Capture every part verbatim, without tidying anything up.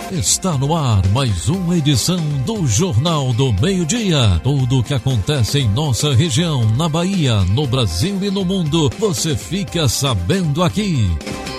Está no ar mais uma edição do Jornal do Meio-Dia. Tudo o que acontece em nossa região, na Bahia, no Brasil e no mundo, você fica sabendo aqui.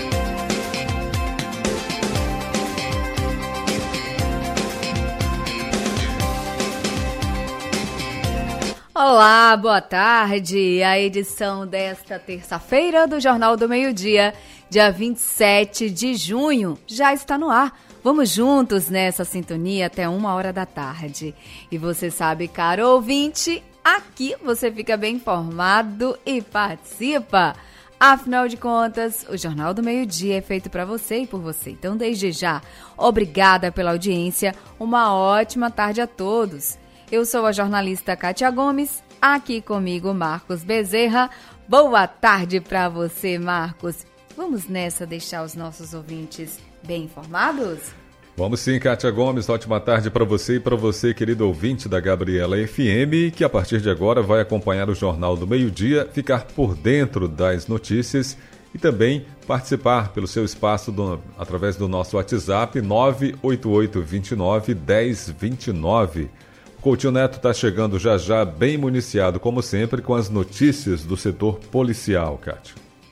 Olá, boa tarde. A edição desta terça-feira do Jornal do Meio-Dia, dia vinte e sete de junho, já está no ar. Vamos juntos nessa sintonia até uma hora da tarde. E você sabe, caro ouvinte, aqui você fica bem informado e participa. Afinal de contas, o Jornal do Meio-Dia é feito para você e por você. Então, desde já, obrigada pela audiência. Uma ótima tarde a todos. Eu sou a jornalista Kátia Gomes, aqui comigo Marcos Bezerra. Boa tarde para você, Marcos. Vamos nessa deixar os nossos ouvintes bem informados? Vamos sim, Kátia Gomes. Ótima tarde para você e para você, querido ouvinte da Gabriela F M, que a partir de agora vai acompanhar o Jornal do Meio-Dia, ficar por dentro das notícias e também participar pelo seu espaço do, através do nosso WhatsApp nove oito oito dois nove um zero dois nove. O Coutinho Neto está chegando já já, bem municiado, como sempre, com as notícias do setor policial, Kátia.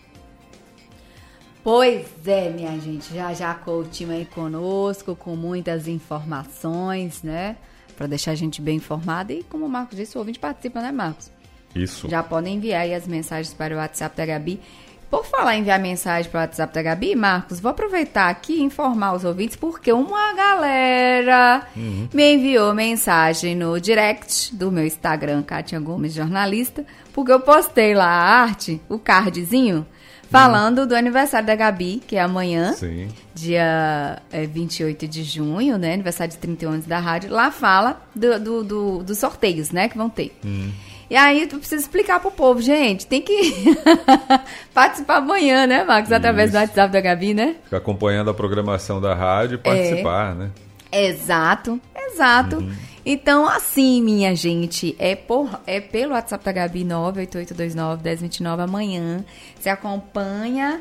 Pois é, minha gente, já já Coutinho aí conosco, com muitas informações, né? Para deixar a gente bem informada e, como o Marcos disse, o ouvinte participa, né, Marcos? Isso. Já podem enviar aí as mensagens para o WhatsApp da Gabi. Por falar em enviar mensagem para o WhatsApp da Gabi, Marcos, vou aproveitar aqui e informar os ouvintes, porque uma galera uhum. me enviou mensagem no direct do meu Instagram, Kátia Gomes Jornalista, porque eu postei lá a arte, o cardzinho, falando uhum. do aniversário da Gabi, que é amanhã, Sim. dia é, vinte e oito de junho, né, aniversário de trinta e um anos da rádio. Lá fala do, do, do, dos sorteios, né, que vão ter. Uhum. E aí, tu precisa explicar pro povo, gente, tem que participar amanhã, né, Marcos? Através Isso. do WhatsApp da Gabi, né? Ficar acompanhando a programação da rádio e participar, é, né? Exato, exato. Uhum. Então, assim, minha gente, é, por, é pelo WhatsApp da Gabi, nove oito oito dois nove um zero dois nove, amanhã. Você acompanha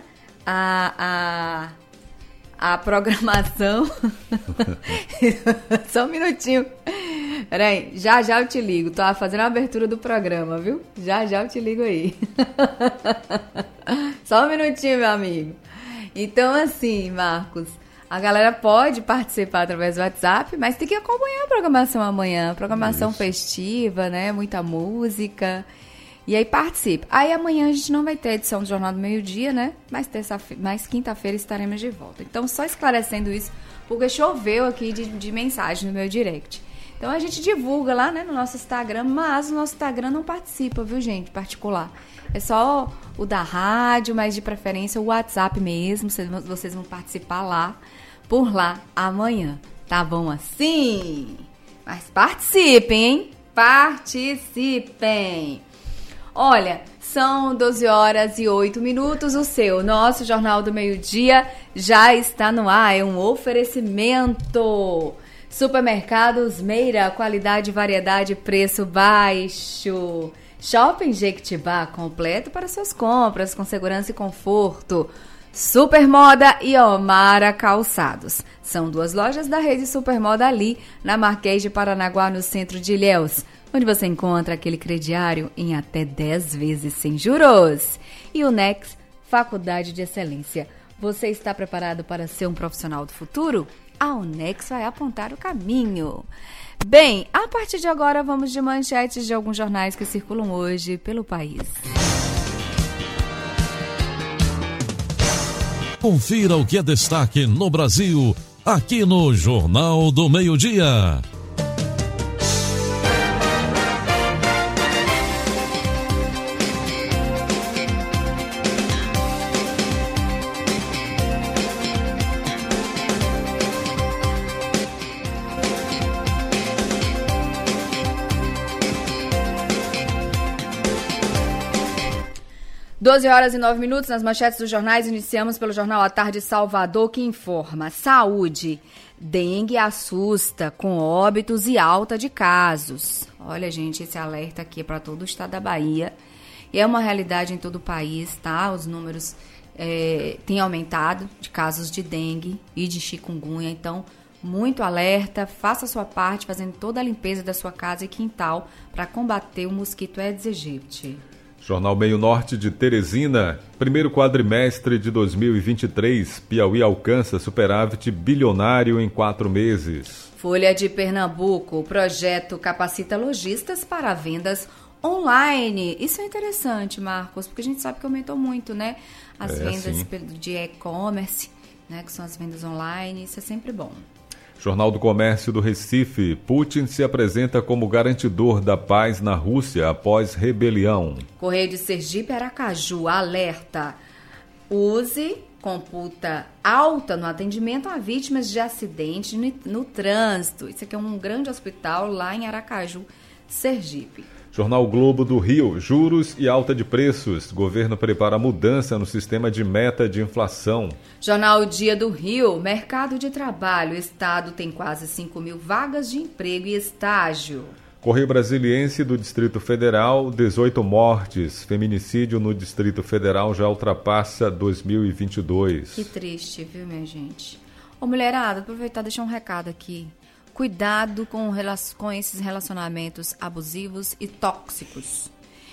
a... a A programação. Só um minutinho. Peraí, já já eu te ligo. Tô fazendo a abertura do programa, viu? Já já eu te ligo aí. Só um minutinho, meu amigo. Então, assim, Marcos, a galera pode participar através do WhatsApp, mas tem que acompanhar a programação amanhã. Programação Isso. festiva, né? Muita música. E aí participe. Aí amanhã a gente não vai ter edição do Jornal do Meio-Dia, né? Mas, mas quinta-feira estaremos de volta. Então, só esclarecendo isso, porque choveu aqui de, de mensagem no meu direct. Então, a gente divulga lá, né, no nosso Instagram, mas o nosso Instagram não participa, viu, gente? Particular. É só o da rádio, mas de preferência o WhatsApp mesmo. Vocês vão participar lá, por lá, amanhã. Tá bom assim? Mas participem, hein? Participem! Olha, são doze horas e oito minutos, o seu, nosso Jornal do Meio-Dia já está no ar, é um oferecimento. Supermercados Meira, qualidade, variedade, preço baixo. Shopping Jequitibá, completo para suas compras, com segurança e conforto. Supermoda e Omara Calçados. São duas lojas da rede Supermoda ali, na Marquês de Paranaguá, no centro de Ilhéus, onde você encontra aquele crediário em até dez vezes sem juros. E o Nex, Faculdade de Excelência. Você está preparado para ser um profissional do futuro? A Unex vai apontar o caminho. Bem, a partir de agora vamos de manchetes de alguns jornais que circulam hoje pelo país. Confira o que é destaque no Brasil, aqui no Jornal do Meio-Dia. doze horas e nove minutos, nas manchetes dos jornais, iniciamos pelo Jornal à Tarde Salvador, que informa: saúde, dengue assusta com óbitos e alta de casos. Olha, gente, esse alerta aqui é para todo o estado da Bahia. E é uma realidade em todo o país, tá? Os números é, têm aumentado de casos de dengue e de chikungunya. Então, muito alerta, faça a sua parte fazendo toda a limpeza da sua casa e quintal para combater o mosquito Aedes aegypti. Jornal Meio Norte de Teresina, primeiro quadrimestre de dois mil e vinte e três, Piauí alcança superávit bilionário em quatro meses. Folha de Pernambuco, o projeto capacita lojistas para vendas online. Isso é interessante, Marcos, porque a gente sabe que aumentou muito, né? As é, vendas sim. de e-commerce, né? Que são as vendas online, isso é sempre bom. Jornal do Comércio do Recife, Putin se apresenta como garantidor da paz na Rússia após rebelião. Correio de Sergipe, Aracaju, alerta. Use computa alta no atendimento a vítimas de acidente no, no trânsito. Isso aqui é um grande hospital lá em Aracaju, Sergipe. Jornal Globo do Rio, juros e alta de preços. Governo prepara mudança no sistema de meta de inflação. Jornal Dia do Rio, mercado de trabalho. O estado tem quase cinco mil vagas de emprego e estágio. Correio Brasiliense do Distrito Federal, dezoito mortes. Feminicídio no Distrito Federal já ultrapassa dois mil e vinte e dois. Que triste, viu, minha gente? Ô, mulherada, aproveitar e deixar um recado aqui. Cuidado com, com esses relacionamentos abusivos e tóxicos.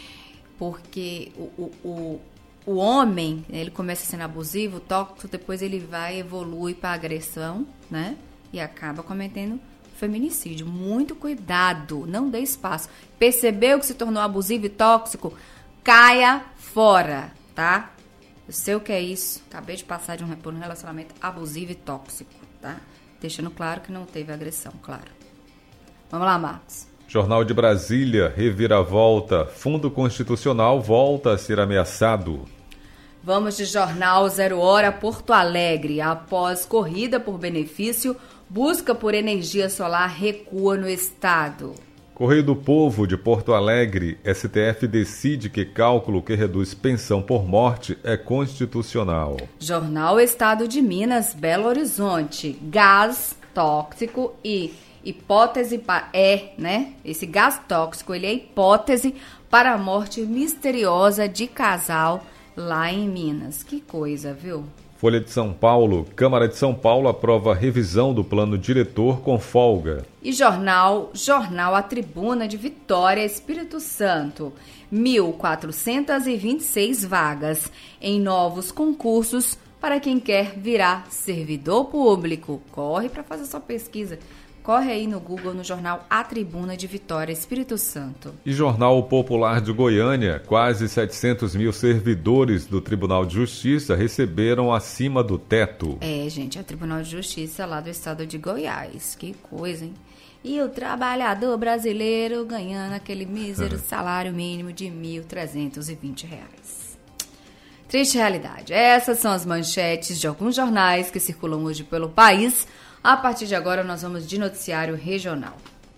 Porque o, o, o, o homem, ele começa sendo abusivo, tóxico, depois ele vai, evolui para agressão, né? E acaba cometendo feminicídio. Muito cuidado, não dê espaço. Percebeu que se tornou abusivo e tóxico? Caia fora, tá? Eu sei o que é isso. Acabei de passar de um, por um relacionamento abusivo e tóxico, tá? Deixando claro que não teve agressão, claro. Vamos lá, Marcos. Jornal de Brasília, reviravolta. Fundo Constitucional volta a ser ameaçado. Vamos de Jornal Zero Hora, Porto Alegre. Após corrida por benefício, busca por energia solar recua no estado. Correio do Povo de Porto Alegre, S T F decide que cálculo que reduz pensão por morte é constitucional. Jornal Estado de Minas, Belo Horizonte, gás tóxico e hipótese pa- é, né? Esse gás tóxico, ele é hipótese para a morte misteriosa de casal lá em Minas. Que coisa, viu? Folha de São Paulo, Câmara de São Paulo aprova revisão do plano diretor com folga. E jornal, jornal A Tribuna de Vitória, Espírito Santo, mil quatrocentas e vinte e seis vagas em novos concursos para quem quer virar servidor público. Corre para fazer sua pesquisa. Corre aí no Google, no jornal A Tribuna de Vitória, Espírito Santo. E Jornal Popular de Goiânia, quase setecentos mil servidores do Tribunal de Justiça receberam acima do teto. É, gente, é o Tribunal de Justiça lá do estado de Goiás. Que coisa, hein? E o trabalhador brasileiro ganhando aquele mísero salário mínimo de mil trezentos e vinte reais. Triste realidade. Essas são as manchetes de alguns jornais que circulam hoje pelo país. A partir de agora, nós vamos de noticiário regional.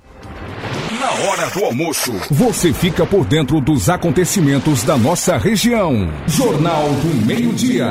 Na hora do almoço, você fica por dentro dos acontecimentos da nossa região. Jornal do Meio-Dia.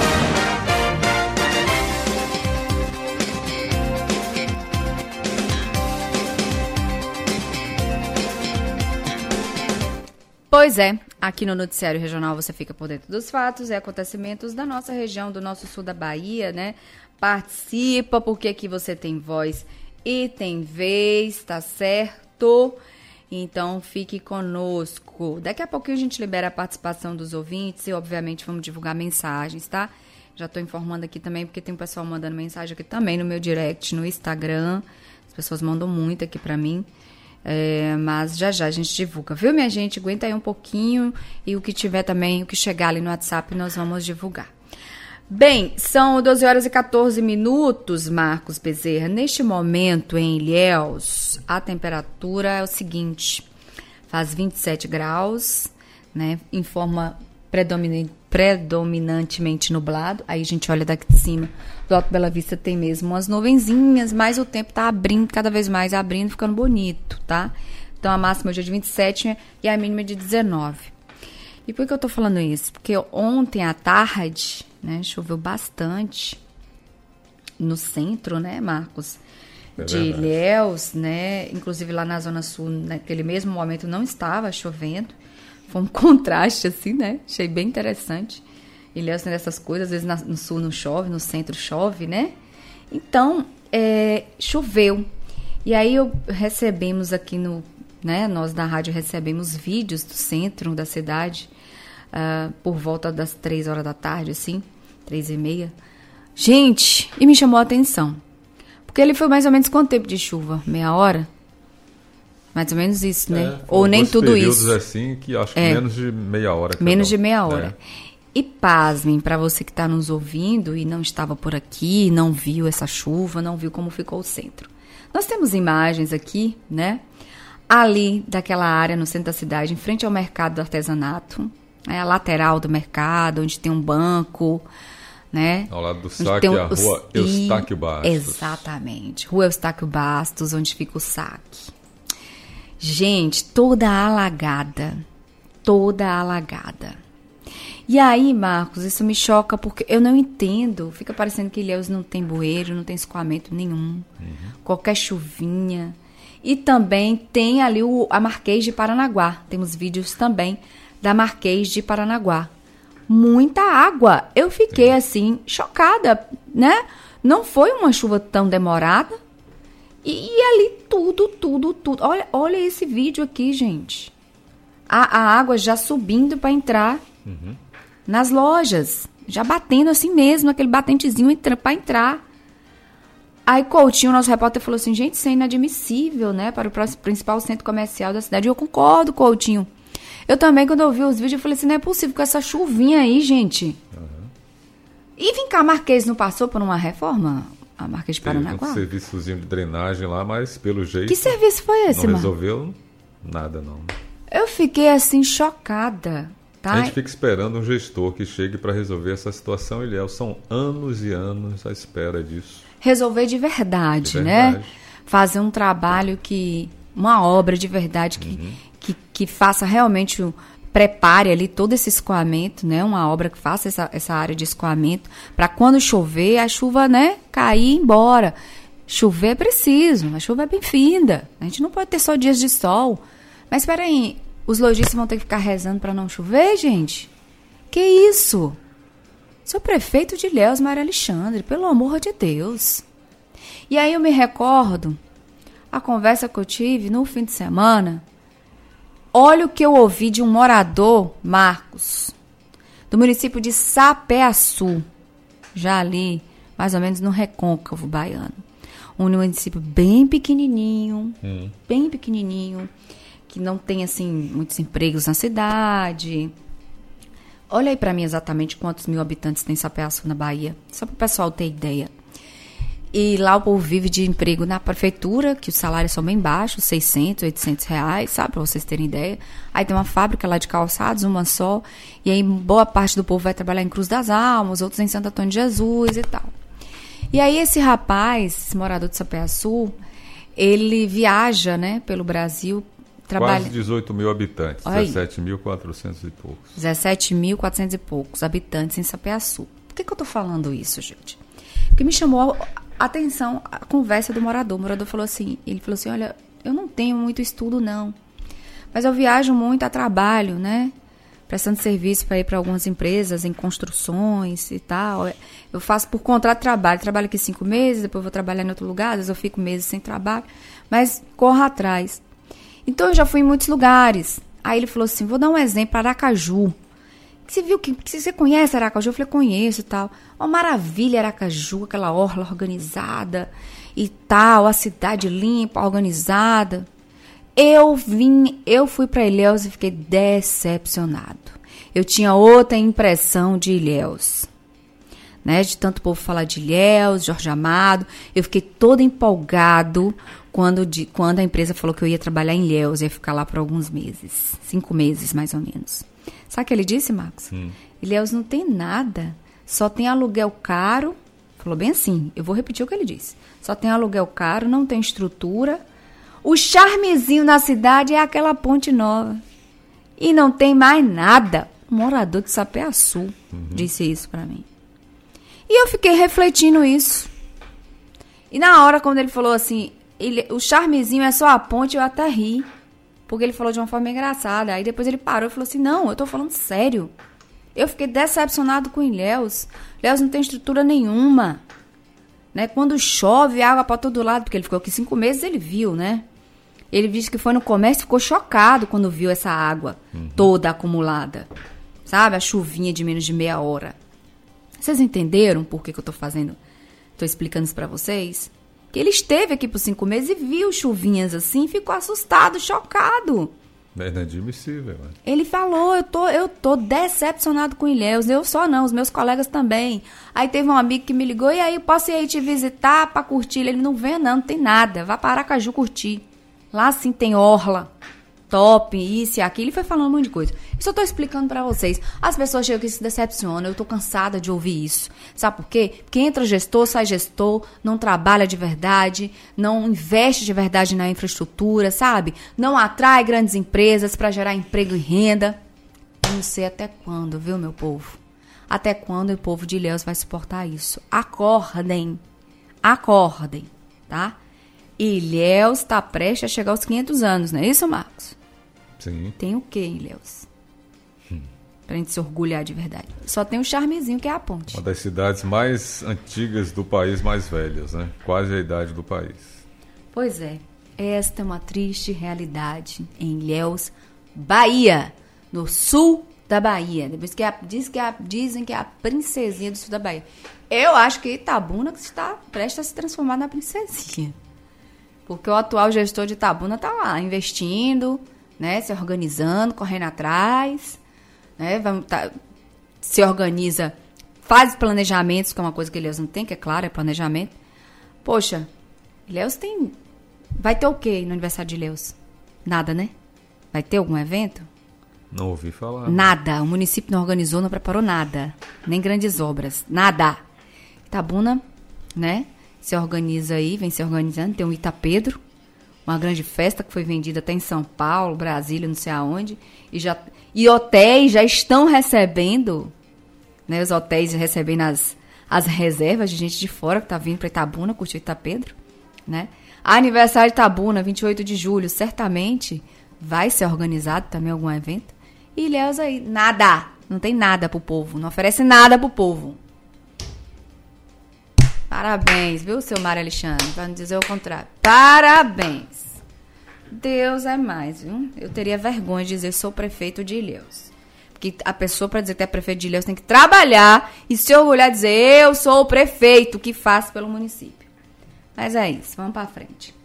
Pois é, aqui no Noticiário Regional você fica por dentro dos fatos e acontecimentos da nossa região, do nosso sul da Bahia, né? Participa, porque aqui você tem voz e tem vez, tá certo? Então, fique conosco. Daqui a pouquinho a gente libera a participação dos ouvintes e, obviamente, vamos divulgar mensagens, tá? Já tô informando aqui também, porque tem um pessoal mandando mensagem aqui também no meu direct, no Instagram. As pessoas mandam muito aqui pra mim. É, mas já já a gente divulga, viu, minha gente? Aguenta aí um pouquinho e o que tiver também, o que chegar ali no WhatsApp, nós vamos divulgar. Bem, são doze horas e quatorze minutos, Marcos Bezerra. Neste momento, em Ilhéus, a temperatura é o seguinte, faz vinte e sete graus, né, em forma predominante, predominantemente nublado. Aí a gente olha daqui de cima, do Alto Bela Vista tem mesmo umas nuvenzinhas, mas o tempo tá abrindo, cada vez mais abrindo, ficando bonito, tá? Então a máxima hoje é de vinte e sete e a mínima é de dezenove. E por que eu tô falando isso? Porque ontem à tarde, né, choveu bastante no centro, né, Marcos? É de verdade. Ilhéus, né? Inclusive lá na Zona Sul, naquele mesmo momento, não estava chovendo. Foi um contraste, assim, né? Achei bem interessante. Ilhéus tem dessas coisas, às vezes na, no sul não chove, no centro chove, né? Então, é, choveu. E aí eu recebemos aqui no, né, nós da rádio recebemos vídeos do centro da cidade, uh, por volta das três horas da tarde, assim, três e meia. Gente, e me chamou a atenção. Porque ele foi mais ou menos quanto tempo de chuva? Meia hora? Mais ou menos isso, né? É, ou nem tudo isso. Assim, que acho que é, menos de meia hora. Menos de meia hora. É. E pasmem, para você que está nos ouvindo e não estava por aqui, não viu essa chuva, não viu como ficou o centro. Nós temos imagens aqui, né? Ali daquela área no centro da cidade, em frente ao mercado do artesanato, é a lateral do mercado, onde tem um banco, né? Ao lado do saque, um, a rua Eustáquio Bastos. Exatamente, rua Eustáquio Bastos, onde fica o saque. Gente, toda alagada, toda alagada. E aí, Marcos, isso me choca porque eu não entendo. Fica parecendo que Ilhéus não tem bueiro, não tem escoamento nenhum. Uhum. Qualquer chuvinha. E também tem ali o, a Marquês de Paranaguá. Temos vídeos também da Marquês de Paranaguá. Muita água. Eu fiquei, Sim. assim, chocada, né? Não foi uma chuva tão demorada. E, e ali tudo, tudo, tudo. Olha, olha esse vídeo aqui, gente. A, a água já subindo para entrar. Uhum. Nas lojas, já batendo assim mesmo, aquele batentezinho entra, para entrar. Aí Coutinho, nosso repórter, falou assim, gente, isso é inadmissível, né, para o principal centro comercial da cidade. E eu concordo, Coutinho. Eu também, quando eu vi os vídeos, eu falei assim, não é possível com essa chuvinha aí, gente. Uhum. E vem cá, a Marquês não passou por uma reforma? A Marquês de Paranaguá? Tem um serviçozinho de drenagem lá, mas pelo jeito... Que serviço foi esse, Não resolveu nada, não. Eu fiquei assim, chocada. Tá? A gente fica esperando um gestor que chegue para resolver essa situação, Ilhéus. São anos e anos à espera disso. Resolver de verdade, de verdade. né? Fazer um trabalho que... Uma obra de verdade que, uhum. que, que faça realmente... Prepare ali todo esse escoamento, né? Uma obra que faça essa, essa área de escoamento. Para quando chover, a chuva, né? Cair e ir embora. Chover é preciso. A chuva é bem-vinda. A gente não pode ter só dias de sol. Mas espera aí... Os lojistas vão ter que ficar rezando para não chover, gente? Que isso? Seu prefeito de Ilhéus, Maria Alexandre, pelo amor de Deus. E aí eu me recordo a conversa que eu tive no fim de semana. Olha o que eu ouvi de um morador, Marcos, do município de Sapé-Açu, já ali, mais ou menos no Recôncavo Baiano. Um município bem pequenininho, hum. bem pequenininho, que não tem, assim, muitos empregos na cidade. Olha aí para mim exatamente quantos mil habitantes tem Sapé-Açu na Bahia, só para o pessoal ter ideia. E lá o povo vive de emprego na prefeitura, que os salários são bem baixos, seiscentos, oitocentos reais, sabe, para vocês terem ideia. Aí tem uma fábrica lá de calçados, uma só, e aí boa parte do povo vai trabalhar em Cruz das Almas, outros em Santo Antônio de Jesus e tal. E aí esse rapaz, esse morador de Sapé-Açu, ele viaja, né, pelo Brasil, trabalha... Quase dezoito mil habitantes, dezessete mil e quatrocentos e poucos. dezessete mil e quatrocentos e poucos habitantes em Sapé-Açu. Por que que eu tô falando isso, gente? Porque me chamou a atenção a conversa do morador. O morador falou assim, ele falou assim, olha, eu não tenho muito estudo, não. Mas eu viajo muito a trabalho, né? Prestando serviço para ir para algumas empresas em construções e tal. Eu faço por contrato de trabalho. Trabalho aqui cinco meses, depois vou trabalhar em outro lugar, às vezes eu fico meses sem trabalho. Mas corro atrás. Então, eu já fui em muitos lugares. Aí ele falou assim, vou dar um exemplo, Aracaju. Você viu que, que você conhece Aracaju? Eu falei, conheço e tal. Uma maravilha Aracaju, aquela orla organizada e tal, a cidade limpa, organizada. Eu vim, eu fui para Ilhéus e fiquei decepcionado. Eu tinha outra impressão de Ilhéus, né? De tanto povo falar de Ilhéus, Jorge Amado. Eu fiquei todo empolgado quando, de, quando a empresa falou que eu ia trabalhar em Ilhéus, ia ficar lá por alguns meses, cinco meses mais ou menos. Sabe o que ele disse, Marcos? Hum. Ilhéus não tem nada, só tem aluguel caro. Falou bem assim, eu vou repetir o que ele disse. Só tem aluguel caro, não tem estrutura. O charmezinho na cidade é aquela ponte nova. E não tem mais nada. O morador de Sapé-Açu uhum. disse isso pra mim. E eu fiquei refletindo isso. E na hora, quando ele falou assim, ele, o charmezinho é só a ponte, eu até ri. Porque ele falou de uma forma engraçada. Aí depois ele parou e falou assim, não, eu tô falando sério. Eu fiquei decepcionado com Ilhéus. Ilhéus não tem estrutura nenhuma. né? Quando chove, água para todo lado, porque ele ficou aqui cinco meses, ele viu, né? Ele disse que foi no comércio e ficou chocado quando viu essa água uhum. toda acumulada. Sabe? A chuvinha de menos de meia hora. Vocês entenderam por que, que eu tô fazendo? Tô explicando isso pra vocês? Que ele esteve aqui por cinco meses e viu chuvinhas assim, ficou assustado, chocado. É inadmissível. Né? Ele falou, eu tô, eu tô decepcionado com Ilhéus. Eu só não, os meus colegas também. Aí teve um amigo que me ligou, e aí, posso ir aí te visitar pra curtir? Ele não vem não, não tem nada. Vá para Aracaju curtir. Lá sim tem orla, top, isso e aquilo. Ele foi falando um monte de coisa. Isso eu tô explicando pra vocês. As pessoas chegam aqui e se decepcionam. Eu tô cansada de ouvir isso. Sabe por quê? Porque entra gestor, sai gestor, não trabalha de verdade, não investe de verdade na infraestrutura, sabe? Não atrai grandes empresas pra gerar emprego e renda. Eu não sei até quando, viu, meu povo? Até quando o povo de Ilhéus vai suportar isso? Acordem. Acordem, tá? Ilhéus está prestes a chegar aos quinhentos anos, não é isso, Marcos? Sim. Tem o quê, Ilhéus? Hum. Pra gente se orgulhar de verdade. Só tem o charmezinho, que é a ponte. Uma das cidades mais antigas do país, mais velhas, né? Quase a idade do país. Pois é. Esta é uma triste realidade em Ilhéus, Bahia, no sul da Bahia. Depois que a, diz que a, dizem que é a princesinha do sul da Bahia. Eu acho que Itabuna que está prestes a se transformar na princesinha. Porque o atual gestor de Itabuna está lá, investindo, né, se organizando, correndo atrás, né, vamos, tá, se organiza, faz planejamentos, que é uma coisa que Ilhéus não tem, que é claro, é planejamento. Poxa, Ilhéus tem... Vai ter o quê no aniversário de Ilhéus? Nada, né? Vai ter algum evento? Não ouvi falar. Nada. O município não organizou, não preparou nada. Nem grandes obras. Nada. Itabuna, né? Se organiza aí, vem se organizando. Tem o Itapedro, uma grande festa que foi vendida até em São Paulo, Brasília, não sei aonde. E, já, e hotéis já estão recebendo, né? Os hotéis recebendo as, as reservas de gente de fora que está vindo para Itabuna, curtir Itapedro, né? Aniversário de Itabuna, vinte e oito de julho, certamente vai ser organizado também algum evento. E Ilhéus aí, nada. Não tem nada pro povo, não oferece nada pro povo. Parabéns, viu, seu Mário Alexandre? Para não dizer o contrário. Parabéns. Deus é mais, viu? Eu teria vergonha de dizer sou prefeito de Ilhéus. Porque a pessoa, para dizer que é prefeito de Ilhéus, tem que trabalhar e se orgulhar de dizer eu sou o prefeito que faz pelo município. Mas é isso, vamos para frente.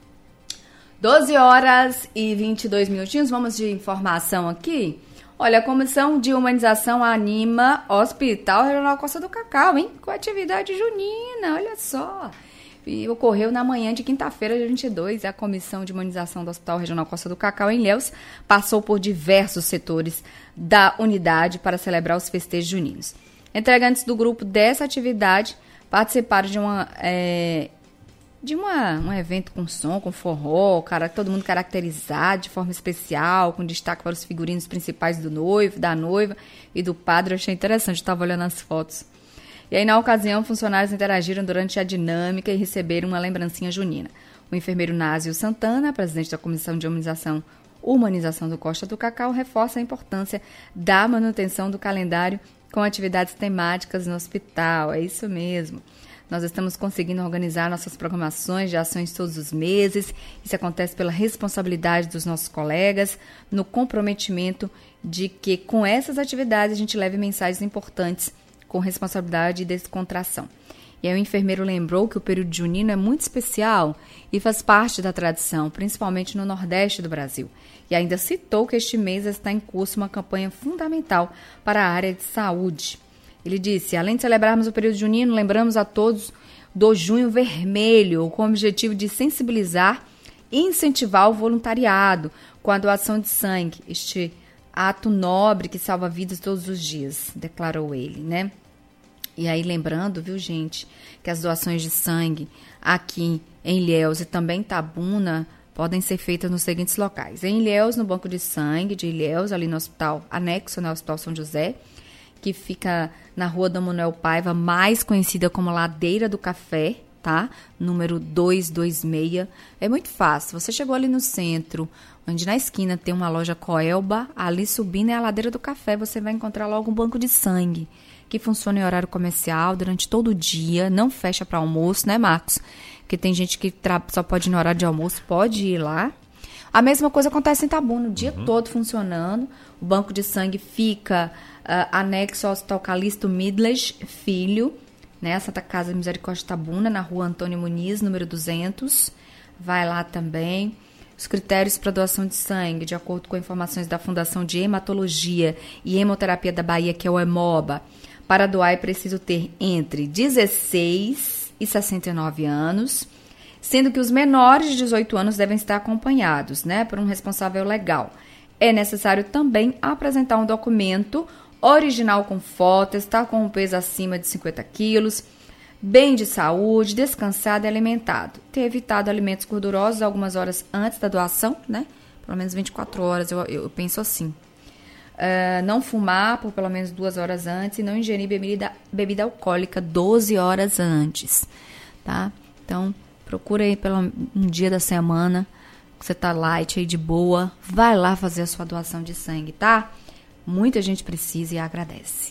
doze horas e vinte e dois minutinhos, vamos de informação aqui. Olha, a Comissão de Humanização anima Hospital Regional Costa do Cacau, hein? Com atividade junina, olha só. E ocorreu na manhã de quinta-feira, dia vinte e dois. A Comissão de Humanização do Hospital Regional Costa do Cacau, em Ilhéus, passou por diversos setores da unidade para celebrar os festejos juninos. Integrantes do grupo dessa atividade participaram de uma... É, de uma, um evento com som, com forró, cara, todo mundo caracterizado de forma especial, com destaque para os figurinos principais do noivo, da noiva e do padre. Eu achei interessante, estava olhando as fotos. E aí, na ocasião, funcionários interagiram durante a dinâmica e receberam uma lembrancinha junina. O enfermeiro Násio Santana, presidente da Comissão de Humanização, Humanização do Costa do Cacau, reforça a importância da manutenção do calendário com atividades temáticas no hospital. É isso mesmo. Nós estamos conseguindo organizar nossas programações de ações todos os meses. Isso acontece pela responsabilidade dos nossos colegas, no comprometimento de que com essas atividades a gente leve mensagens importantes com responsabilidade e descontração. E aí o enfermeiro lembrou que o período junino é muito especial e faz parte da tradição, principalmente no Nordeste do Brasil. E ainda citou que este mês está em curso uma campanha fundamental para a área de saúde. Ele disse, além de celebrarmos o período junino, lembramos a todos do Junho Vermelho, com o objetivo de sensibilizar e incentivar o voluntariado com a doação de sangue, este ato nobre que salva vidas todos os dias, declarou ele, né? E aí lembrando, viu, gente, que as doações de sangue aqui em Ilhéus e também em Itabuna podem ser feitas nos seguintes locais. Em Ilhéus, no Banco de Sangue de Ilhéus, ali no hospital anexo, no Hospital São José, que fica na rua Dom Manuel Paiva, mais conhecida como Ladeira do Café, tá? Número duzentos e vinte e seis. É muito fácil. Você chegou ali no centro, onde na esquina tem uma loja Coelba, ali subindo é a Ladeira do Café, você vai encontrar logo um banco de sangue, que funciona em horário comercial durante todo o dia, não fecha para almoço, né, Marcos? Porque tem gente que tra- só pode ir no horário de almoço, pode ir lá. A mesma coisa acontece em Itabuna, o dia uhum. todo funcionando. O banco de sangue fica uh, anexo ao Hospital Calixto Midlas Filho, né, Santa Casa Misericórdia de Itabuna, na rua Antônio Muniz, número duzentos. Vai lá também. Os critérios para doação de sangue, de acordo com informações da Fundação de Hematologia e Hemoterapia da Bahia, que é o Hemoba, para doar é preciso ter entre dezesseis e sessenta e nove anos, sendo que os menores de dezoito anos devem estar acompanhados, né, por um responsável legal. É necessário também apresentar um documento original com foto, estar com um peso acima de cinquenta quilos, bem de saúde, descansado e alimentado. Ter evitado alimentos gordurosos algumas horas antes da doação, né? Pelo menos vinte e quatro horas, eu, eu penso assim. Uh, não fumar por pelo menos duas horas antes e não ingerir bebida, bebida alcoólica doze horas antes, tá? Então, procura aí pelo um dia da semana, que você tá light aí de boa, vai lá fazer a sua doação de sangue, tá? Muita gente precisa e agradece.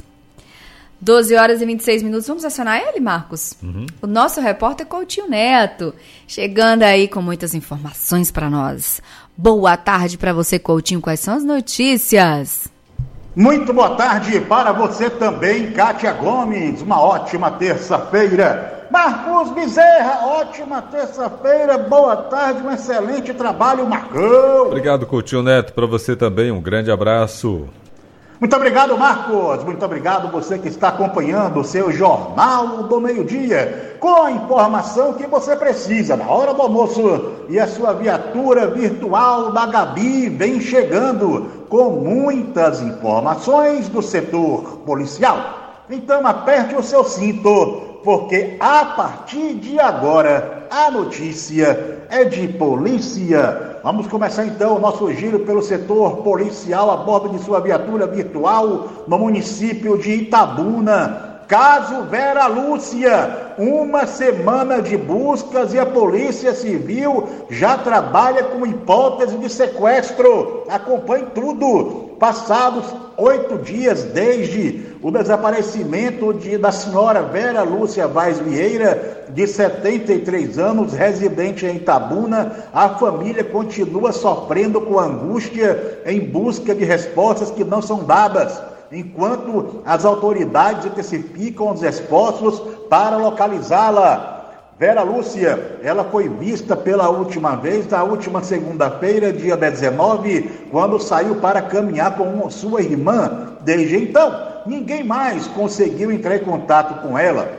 doze horas e vinte e seis minutos. Vamos acionar ele, Marcos? Uhum. O nosso repórter Coutinho Neto, chegando aí com muitas informações para nós. Boa tarde para você, Coutinho. Quais são as notícias? Muito boa tarde para você também, Kátia Gomes. Uma ótima terça-feira. Marcos Bezerra, ótima terça-feira. Boa tarde, um excelente trabalho, Marcão. Obrigado, Coutinho Neto. Para você também, um grande abraço. Muito obrigado, Marcos. Muito obrigado você que está acompanhando o seu Jornal do Meio-Dia, com a informação que você precisa na hora do almoço. E a sua viatura virtual da Gabi vem chegando com muitas informações do setor policial. Então aperte o seu cinto, porque a partir de agora a notícia é de polícia. Vamos começar então o nosso giro pelo setor policial a bordo de sua viatura virtual no município de Itabuna. Caso Vera Lúcia, uma semana de buscas e a Polícia Civil já trabalha com hipótese de sequestro. Acompanhe tudo. Passados oito dias desde o desaparecimento de, da senhora Vera Lúcia Vaz Vieira, de setenta e três anos, residente em Itabuna, a família continua sofrendo com angústia em busca de respostas que não são dadas, enquanto as autoridades intensificam os esforços para localizá-la. Vera Lúcia, ela foi vista pela última vez na última segunda-feira, dia dezenove, quando saiu para caminhar com sua irmã. Desde então, ninguém mais conseguiu entrar em contato com ela.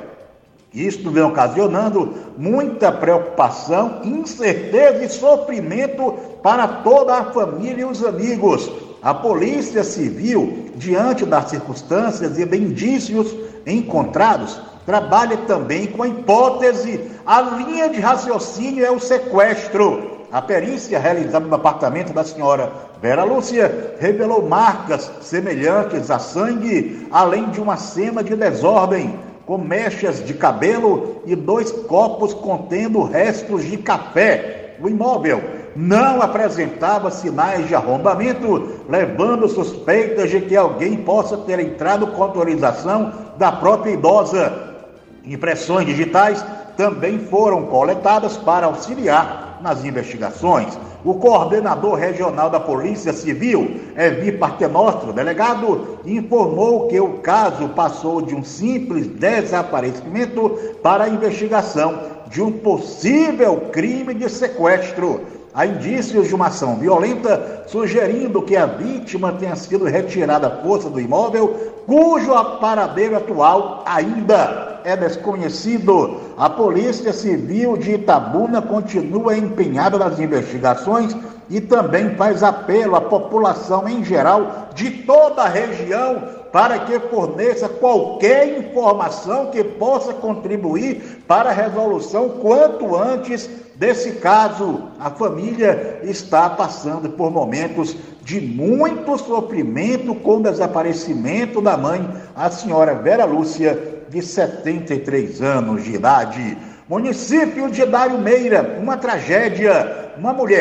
Isto vem ocasionando muita preocupação, incerteza e sofrimento para toda a família e os amigos. A Polícia Civil, diante das circunstâncias e de indícios encontrados, trabalha também com a hipótese, a linha de raciocínio é o sequestro. A perícia realizada no apartamento da senhora Vera Lúcia revelou marcas semelhantes a sangue, além de uma cena de desordem, com mechas de cabelo e dois copos contendo restos de café. O imóvel não apresentava sinais de arrombamento, levando suspeitas de que alguém possa ter entrado com autorização da própria idosa. Impressões digitais também foram coletadas para auxiliar nas investigações. O coordenador regional da Polícia Civil, Evi Partenostro, delegado, informou que o caso passou de um simples desaparecimento para a investigação de um possível crime de sequestro. Há indícios de uma ação violenta, sugerindo que a vítima tenha sido retirada à força do imóvel, cujo paradeiro atual ainda é desconhecido. A Polícia Civil de Itabuna continua empenhada nas investigações e também faz apelo à população em geral de toda a região para que forneça qualquer informação que possa contribuir para a resolução quanto antes desse caso. A família está passando por momentos de muito sofrimento com o desaparecimento da mãe, a senhora Vera Lúcia, de setenta e três anos de idade. Município de Dário Meira, uma tragédia. Uma mulher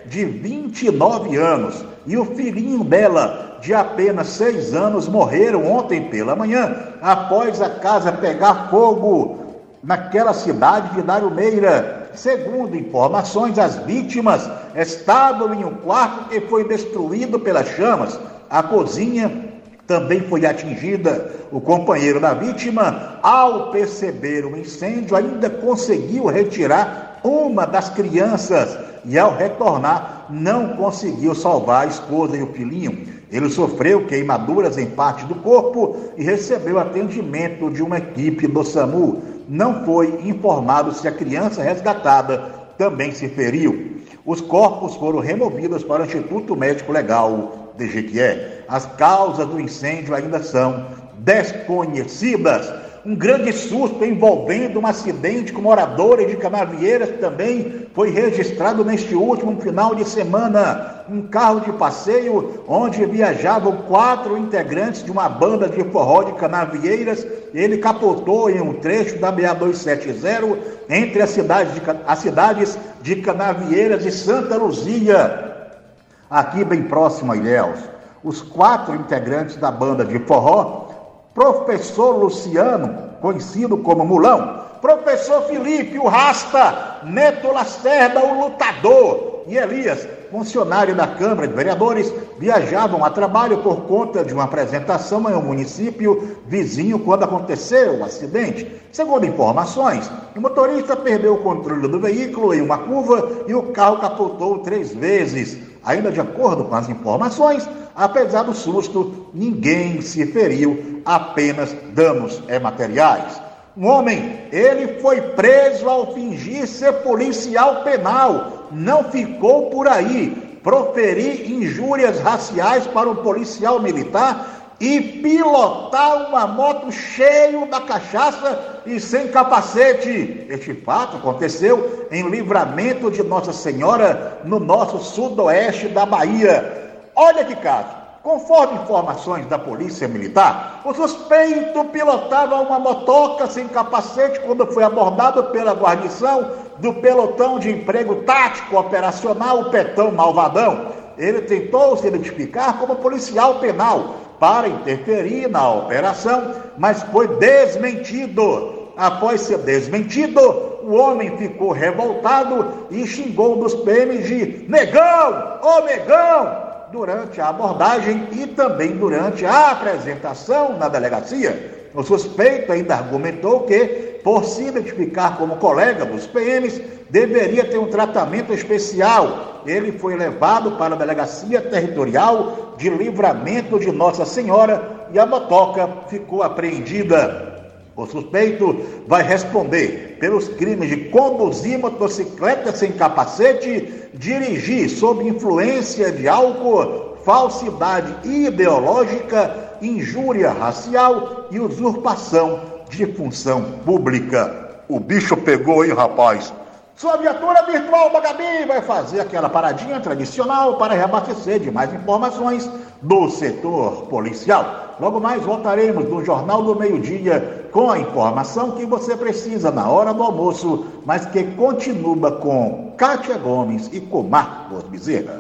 de vinte e nove anos, e o filhinho dela, de apenas seis anos, morreram ontem pela manhã, após a casa pegar fogo naquela cidade de Narumeira. Segundo informações, as vítimas estavam em um quarto que foi destruído pelas chamas. A cozinha também foi atingida. O companheiro da vítima, ao perceber o incêndio, ainda conseguiu retirar uma das crianças e, ao retornar, não conseguiu salvar a esposa e o filhinho. Ele sofreu queimaduras em parte do corpo e recebeu atendimento de uma equipe do SAMU. Não foi informado se a criança resgatada também se feriu. Os corpos foram removidos para o Instituto Médico Legal de Jequié. As causas do incêndio ainda são desconhecidas. Um grande susto envolvendo um acidente com moradores de Canavieiras também foi registrado neste último final de semana. Um carro de passeio onde viajavam quatro integrantes de uma banda de forró de Canavieiras, ele capotou em um trecho da B A duzentos e setenta entre as cidades de, as cidades de Canavieiras e Santa Luzia, aqui bem próximo a Ilhéus. Os quatro integrantes da banda de forró: Professor Luciano, conhecido como Mulão, Professor Felipe, o Rasta, Neto Lacerda, o Lutador, e Elias, funcionário da Câmara de Vereadores, viajavam a trabalho por conta de uma apresentação em um município vizinho quando aconteceu o acidente. Segundo informações, o motorista perdeu o controle do veículo em uma curva e o carro capotou três vezes. Ainda de acordo com as informações, apesar do susto, ninguém se feriu, apenas danos materiais. Um homem, ele foi preso ao fingir ser policial penal. Não ficou por aí. Proferir injúrias raciais para um policial militar e pilotar uma moto cheio da cachaça e sem capacete. Este fato aconteceu em Livramento de Nossa Senhora, no nosso sudoeste da Bahia. Olha que caso. Conforme informações da Polícia Militar, o suspeito pilotava uma motoca sem capacete quando foi abordado pela guarnição do Pelotão de Emprego Tático Operacional, o Petão Malvadão. Ele tentou se identificar como policial penal para interferir na operação, mas foi desmentido. Após ser desmentido, o homem ficou revoltado e xingou um dos P Ms de negão, ô negão, durante a abordagem e também durante a apresentação na delegacia. O suspeito ainda argumentou que, por se identificar como colega dos P Ms, deveria ter um tratamento especial. Ele foi levado para a Delegacia Territorial de Livramento de Nossa Senhora e a motoca ficou apreendida. O suspeito vai responder pelos crimes de conduzir motocicleta sem capacete, dirigir sob influência de álcool, falsidade ideológica, injúria racial e usurpação de função pública. O bicho pegou, hein, rapaz? Sua viatura virtual da Gabi vai fazer aquela paradinha tradicional para reabastecer de mais informações do setor policial. Logo mais voltaremos no Jornal do Meio-Dia com a informação que você precisa na hora do almoço, mas que continua com Kátia Gomes e com Marcos Bezerra.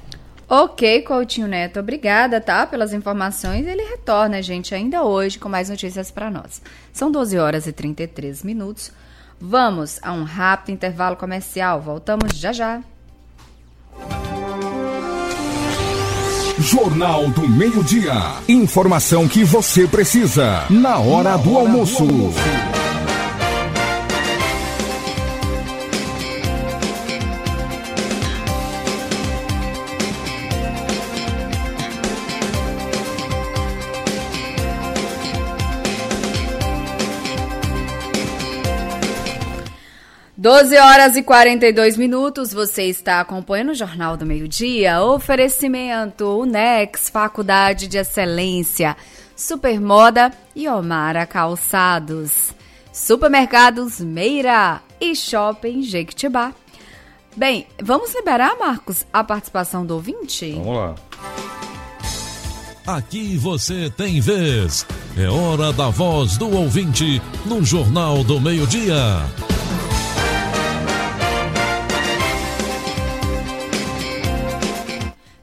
Ok, Coutinho Neto, obrigada, tá, pelas informações. Ele retorna, gente, ainda hoje com mais notícias para nós. São doze horas e trinta e três minutos. Vamos a um rápido intervalo comercial. Voltamos já já. Jornal do Meio-Dia. Informação que você precisa na hora do almoço. doze horas e quarenta e dois minutos, você está acompanhando o Jornal do Meio-Dia, oferecimento Unex, Faculdade de Excelência, Supermoda e Omara Calçados, Supermercados Meira e Shopping Jequitibá. Bem, vamos liberar, Marcos, a participação do ouvinte? Vamos lá. Aqui você tem vez, é hora da voz do ouvinte no Jornal do Meio-Dia.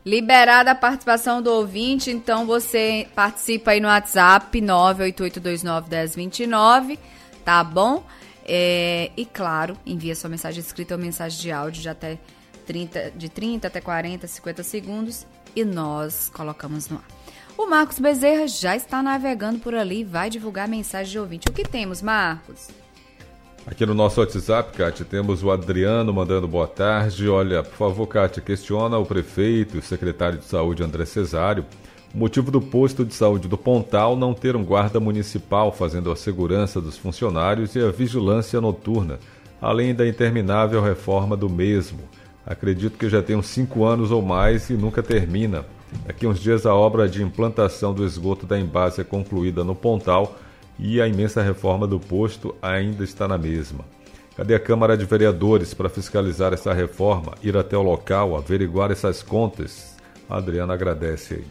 Liberada a participação do ouvinte, então você participa aí no WhatsApp nove oito oito dois nove um zero dois nove, tá bom? É, e claro, envia sua mensagem escrita ou mensagem de áudio de até trinta, de trinta até quarenta, cinquenta segundos e nós colocamos no ar. O Marcos Bezerra já está navegando por ali e vai divulgar a mensagem de ouvinte. O que temos, Marcos? Aqui no nosso WhatsApp, Kátia, temos o Adriano mandando boa tarde. Olha, por favor, Kátia, questiona o prefeito e o secretário de saúde, André Cesário, o motivo do posto de saúde do Pontal não ter um guarda municipal fazendo a segurança dos funcionários e a vigilância noturna, além da interminável reforma do mesmo. Acredito que já tem uns cinco anos ou mais e nunca termina. Daqui a uns dias a obra de implantação do esgoto da Embasa é concluída no Pontal e a imensa reforma do posto ainda está na mesma. Cadê a Câmara de Vereadores para fiscalizar essa reforma, ir até o local, averiguar essas contas? A Adriana agradece aí.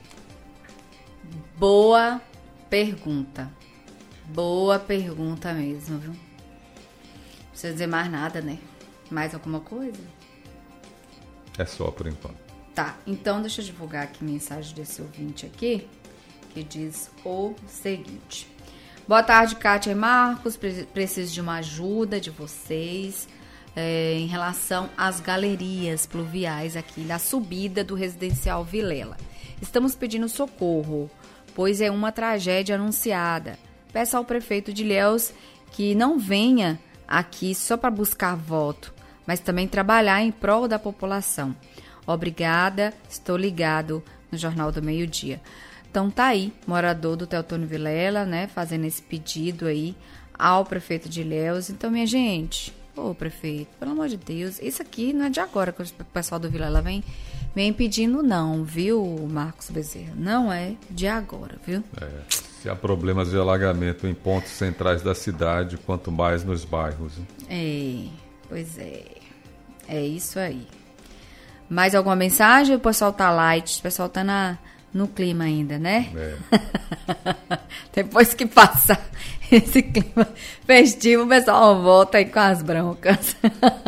Boa pergunta. Boa pergunta mesmo, viu? Não precisa dizer mais nada, né? Mais alguma coisa? É só por enquanto. Tá, então deixa eu divulgar aqui a mensagem desse ouvinte aqui, que diz o seguinte. Boa tarde, Kátia e Marcos. Preciso de uma ajuda de vocês é, em relação às galerias pluviais aqui da subida do residencial Vilela. Estamos pedindo socorro, pois é uma tragédia anunciada. Peço ao prefeito de Ilhéus que não venha aqui só para buscar voto, mas também trabalhar em prol da população. Obrigada, estou ligado no Jornal do Meio-Dia. Então tá aí, morador do Teotônio Vilela, né, fazendo esse pedido aí ao prefeito de Ilhéus. Então, minha gente, ô prefeito, pelo amor de Deus, isso aqui não é de agora que o pessoal do Vilela vem, vem pedindo não, viu, Marcos Bezerra? Não é de agora, viu? É, se há problemas de alagamento em pontos centrais da cidade, quanto mais nos bairros. Hein? É, pois é, é isso aí. Mais alguma mensagem? O pessoal tá light, o pessoal tá na... no clima ainda, né? É. Depois que passa esse clima festivo, o pessoal volta aí com as broncas.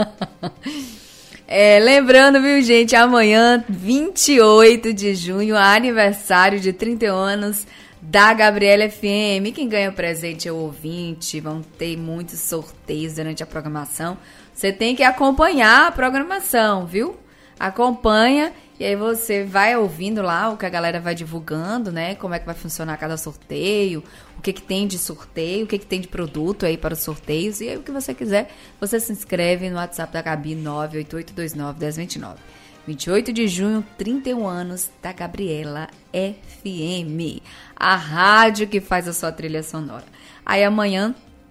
É, lembrando, viu, gente, amanhã, vinte e oito de junho, aniversário de trinta e um anos da Gabriela F M. Quem ganha o presente é o ouvinte. Vão ter muitos sorteios durante a programação. Você tem que acompanhar a programação, viu? Acompanha e aí você vai ouvindo lá o que a galera vai divulgando, né? Como é que vai funcionar cada sorteio, o que que tem de sorteio, o que que tem de produto aí para os sorteios. E aí o que você quiser, você se inscreve no WhatsApp da Gabi nove oito oito dois nove um zero dois nove. vinte e oito de junho, trinta e um anos da Gabriela F M. A rádio que faz a sua trilha sonora. Aí amanhã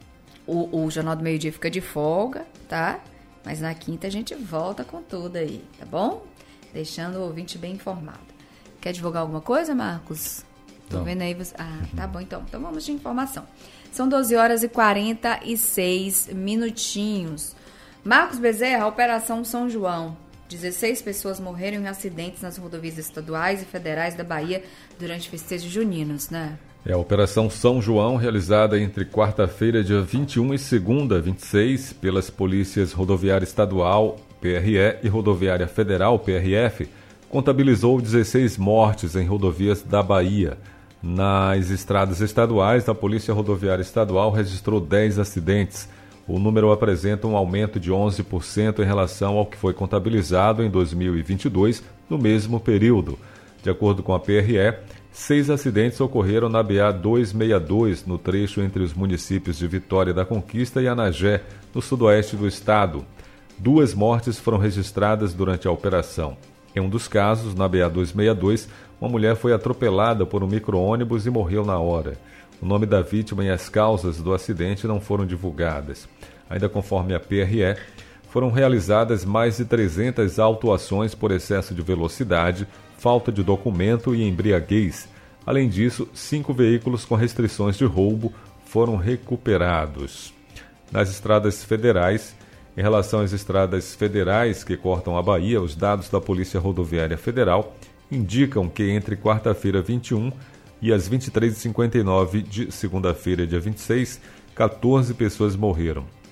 o, o Jornal do Meio Dia fica de folga, tá? Mas na quinta a gente volta com tudo aí, tá bom? Deixando o ouvinte bem informado. Quer divulgar alguma coisa, Marcos? Tô Não. vendo aí você... Ah, tá bom então. Então vamos de informação. São doze horas e quarenta e seis minutinhos. Marcos Bezerra, Operação São João. dezesseis pessoas morreram em acidentes nas rodovias estaduais e federais da Bahia durante festejos juninos, né? É a Operação São João, realizada entre quarta-feira, dia vinte e um, e segunda, vinte e seis, pelas polícias Rodoviária Estadual, P R E, e Rodoviária Federal, P R F, contabilizou dezesseis mortes em rodovias da Bahia. Nas estradas estaduais, a Polícia Rodoviária Estadual registrou dez acidentes. O número apresenta um aumento de onze por cento em relação ao que foi contabilizado em dois mil e vinte e dois, no mesmo período. De acordo com a P R E, seis acidentes ocorreram na B A duzentos e sessenta e dois, no trecho entre os municípios de Vitória da Conquista e Anagé, no sudoeste do estado. Duas mortes foram registradas durante a operação. Em um dos casos, na B A duzentos e sessenta e dois, uma mulher foi atropelada por um micro-ônibus e morreu na hora. O nome da vítima e as causas do acidente não foram divulgadas. Ainda conforme a P R E, foram realizadas mais de trezentas autuações por excesso de velocidade, falta de documento e embriaguez. Além disso, cinco veículos com restrições de roubo foram recuperados. Nas estradas federais, em relação às estradas federais que cortam a Bahia, os dados da Polícia Rodoviária Federal indicam que entre quarta-feira vinte e um e às vinte e três e cinquenta e nove de segunda-feira, dia vinte e seis, quatorze pessoas morreram.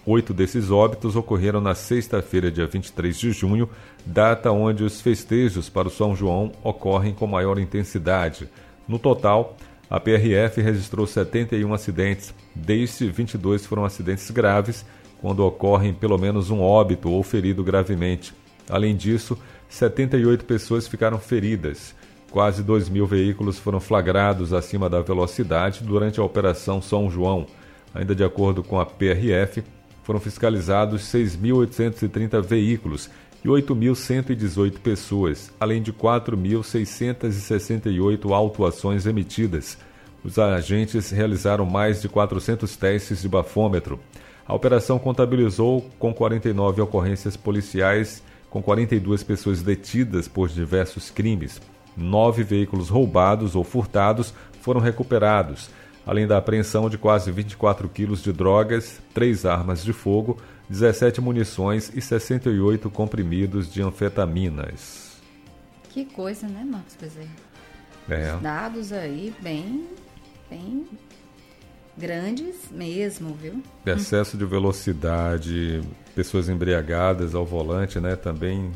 Oito desses óbitos ocorreram na sexta-feira, dia vinte e três de junho, data onde os festejos para o São João ocorrem com maior intensidade. No total, a P R F registrou setenta e um acidentes, destes vinte e dois foram acidentes graves, quando ocorrem pelo menos um óbito ou ferido gravemente. Além disso, setenta e oito pessoas ficaram feridas. Quase dois mil veículos foram flagrados acima da velocidade durante a Operação São João. Ainda de acordo com a P R F, foram fiscalizados seis mil oitocentos e trinta veículos e oito mil cento e dezoito pessoas, além de quatro mil seiscentos e sessenta e oito autuações emitidas. Os agentes realizaram mais de quatrocentos testes de bafômetro. A operação contabilizou com quarenta e nove ocorrências policiais, com quarenta e duas pessoas detidas por diversos crimes. Nove veículos roubados ou furtados foram recuperados, além da apreensão de quase vinte e quatro quilos de drogas, três armas de fogo, dezessete munições e sessenta e oito comprimidos de anfetaminas. Que coisa, né, Marcos Bezerra? É. Os dados aí bem, bem grandes mesmo, viu? Excesso de velocidade, pessoas embriagadas ao volante, né, também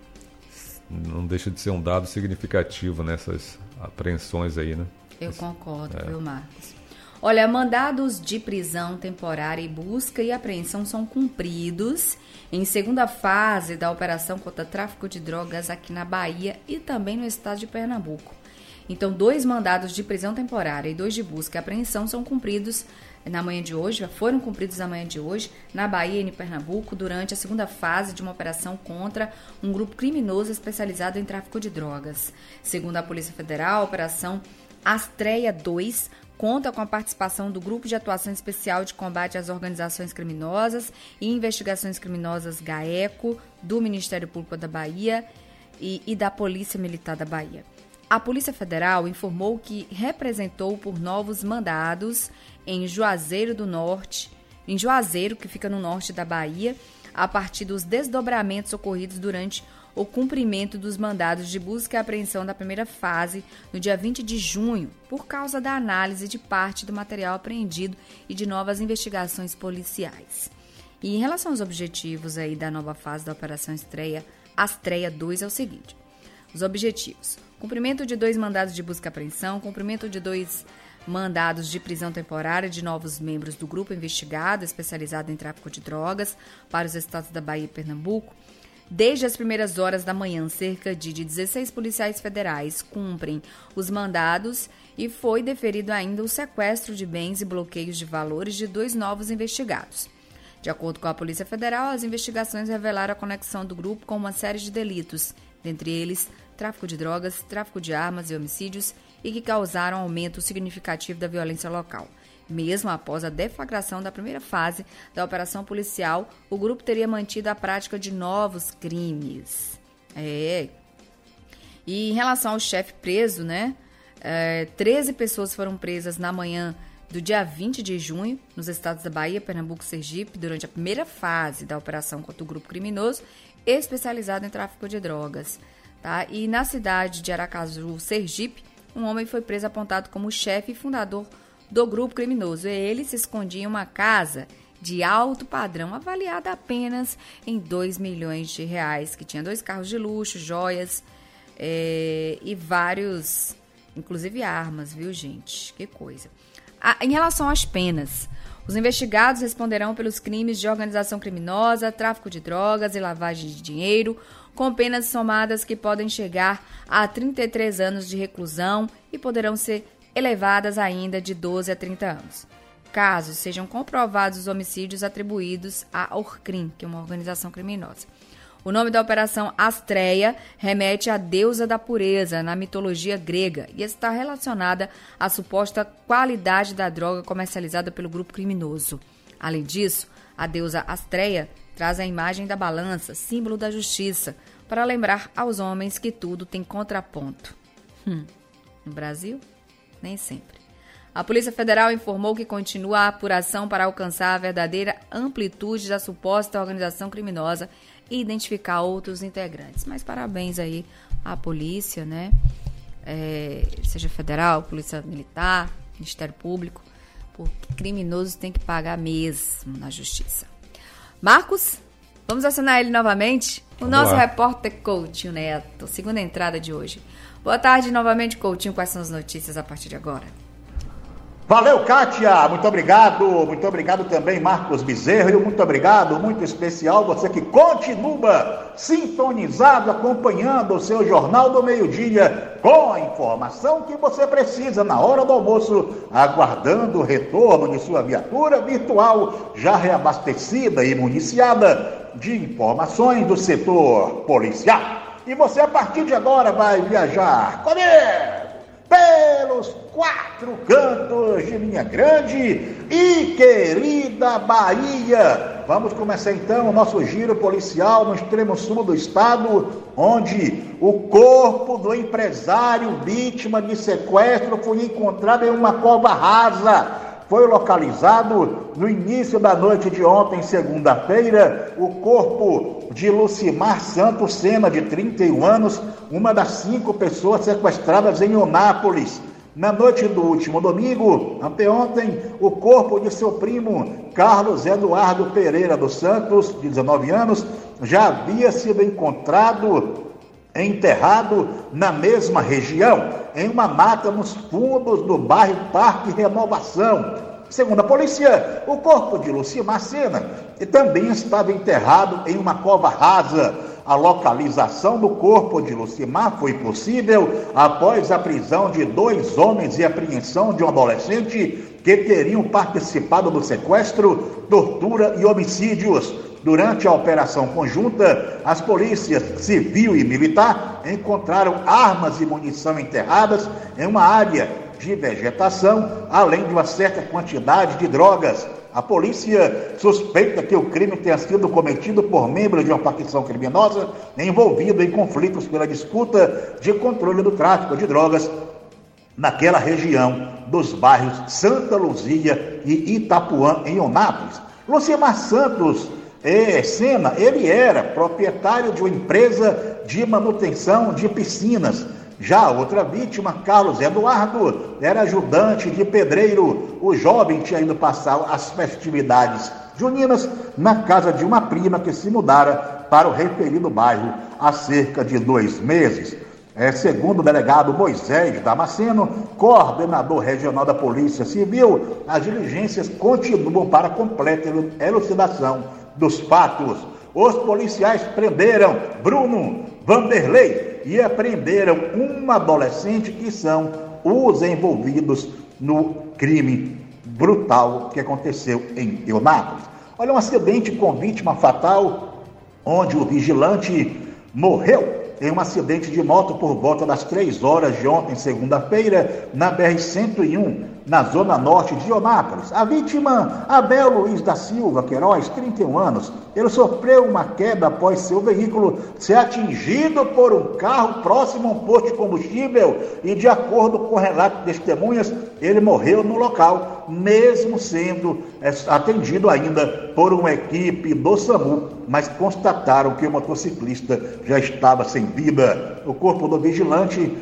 não deixa de ser um dado significativo nessas apreensões aí, né? Eu concordo, é. viu, Marcos? Olha, mandados de prisão temporária e busca e apreensão são cumpridos em segunda fase da operação contra tráfico de drogas aqui na Bahia e também no estado de Pernambuco. Então, dois mandados de prisão temporária e dois de busca e apreensão são cumpridos na manhã de hoje, foram cumpridos na manhã de hoje, na Bahia e em Pernambuco, durante a segunda fase de uma operação contra um grupo criminoso especializado em tráfico de drogas. Segundo a Polícia Federal, a Operação Astreia dois conta com a participação do Grupo de Atuação Especial de Combate às Organizações Criminosas e Investigações Criminosas GAECO, do Ministério Público da Bahia e, e da Polícia Militar da Bahia. A Polícia Federal informou que representou por novos mandados em Juazeiro do Norte, em Juazeiro, que fica no norte da Bahia, a partir dos desdobramentos ocorridos durante o cumprimento dos mandados de busca e apreensão da primeira fase no dia vinte de junho, por causa da análise de parte do material apreendido e de novas investigações policiais. E em relação aos objetivos aí da nova fase da Operação Estreia, Astreia dois é o seguinte: os objetivos: cumprimento de dois mandados de busca e apreensão, cumprimento de dois mandados de prisão temporária de novos membros do grupo investigado especializado em tráfico de drogas para os estados da Bahia e Pernambuco. Desde as primeiras horas da manhã, cerca de dezesseis policiais federais cumprem os mandados e foi deferido ainda o sequestro de bens e bloqueios de valores de dois novos investigados. De acordo com a Polícia Federal, as investigações revelaram a conexão do grupo com uma série de delitos, dentre eles tráfico de drogas, tráfico de armas e homicídios, e que causaram aumento significativo da violência local. Mesmo após a deflagração da primeira fase da operação policial, o grupo teria mantido a prática de novos crimes. É. E em relação ao chefe preso, né? É, treze pessoas foram presas na manhã do dia vinte de junho, nos estados da Bahia, Pernambuco e Sergipe, durante a primeira fase da operação contra o grupo criminoso especializado em tráfico de drogas. Tá? E na cidade de Aracaju, Sergipe, um homem foi preso apontado como chefe e fundador do grupo criminoso. Ele se escondia em uma casa de alto padrão, avaliada apenas em dois milhões de reais, que tinha dois carros de luxo, joias é, e vários, inclusive armas, viu, gente? Que coisa. Ah, em relação às penas, os investigados responderão pelos crimes de organização criminosa, tráfico de drogas e lavagem de dinheiro, com penas somadas que podem chegar a trinta e três anos de reclusão e poderão ser elevadas ainda de doze a trinta anos, caso sejam comprovados os homicídios atribuídos à Orcrim, que é uma organização criminosa. O nome da operação Astreia remete à deusa da pureza na mitologia grega e está relacionada à suposta qualidade da droga comercializada pelo grupo criminoso. Além disso, a deusa Astreia traz a imagem da balança, símbolo da justiça, para lembrar aos homens que tudo tem contraponto. Hum, no Brasil, nem sempre. A Polícia Federal informou que continua a apuração para alcançar a verdadeira amplitude da suposta organização criminosa e identificar outros integrantes. Mas parabéns aí à polícia, né? É, seja federal, polícia militar, Ministério Público, porque criminosos têm que pagar mesmo na justiça. Marcos, vamos acionar ele novamente? O Vamos nosso lá. repórter Coutinho Neto, segunda entrada de hoje. Boa tarde novamente, Coutinho. Quais são as notícias a partir de agora? Valeu, Kátia, muito obrigado, muito obrigado também, Marcos Bezerra, e muito obrigado, muito especial, você que continua sintonizado, acompanhando o seu Jornal do Meio-Dia, com a informação que você precisa na hora do almoço, aguardando o retorno de sua viatura virtual, já reabastecida e municiada de informações do setor policial. E você, a partir de agora, vai viajar comigo pelos quatro cantos de minha grande e querida Bahia. Vamos começar então o nosso giro policial no extremo sul do estado, onde o corpo do empresário vítima de sequestro foi encontrado em uma cova rasa. Foi localizado no início da noite de ontem, segunda-feira, o corpo de Lucimar Santos Sena, de trinta e um anos, uma das cinco pessoas sequestradas em Eunápolis. Na noite do último domingo, anteontem, o corpo de seu primo Carlos Eduardo Pereira dos Santos, de dezenove anos, já havia sido encontrado enterrado na mesma região, em uma mata nos fundos do bairro Parque Renovação. Segundo a polícia, o corpo de Lucimar Sena também estava enterrado em uma cova rasa. A localização do corpo de Lucimar foi possível após a prisão de dois homens e a apreensão de um adolescente que teriam participado do sequestro, tortura e homicídios. Durante a operação conjunta, as polícias civil e militar encontraram armas e munição enterradas em uma área de vegetação, além de uma certa quantidade de drogas. A polícia suspeita que o crime tenha sido cometido por membros de uma facção criminosa envolvida em conflitos pela disputa de controle do tráfico de drogas naquela região dos bairros Santa Luzia e Itapuã, em Eunápolis. Lucimar Santos É, Sena, ele era proprietário de uma empresa de manutenção de piscinas. Já a outra vítima, Carlos Eduardo, era ajudante de pedreiro. O jovem tinha ido passar as festividades juninas na casa de uma prima que se mudara para o referido bairro há cerca de dois meses. É, segundo o delegado Moisés Damasceno, coordenador regional da Polícia Civil, as diligências continuam para completa elucidação dos fatos. Os policiais prenderam Bruno Vanderlei e apreenderam um adolescente, que são os envolvidos no crime brutal que aconteceu em Eunápolis. Olha, um acidente com vítima fatal, onde o vigilante morreu em um acidente de moto por volta das três horas de ontem, segunda-feira, na B R cento e um, na zona norte de Eunápolis. A vítima, Abel Luiz da Silva Queiroz, trinta e um anos, ele sofreu uma queda após seu veículo ser atingido por um carro próximo a um posto de combustível e, de acordo com o relato de testemunhas, ele morreu no local, mesmo sendo atendido ainda por uma equipe do SAMU, mas constataram que o motociclista já estava sem vida. O corpo do vigilante,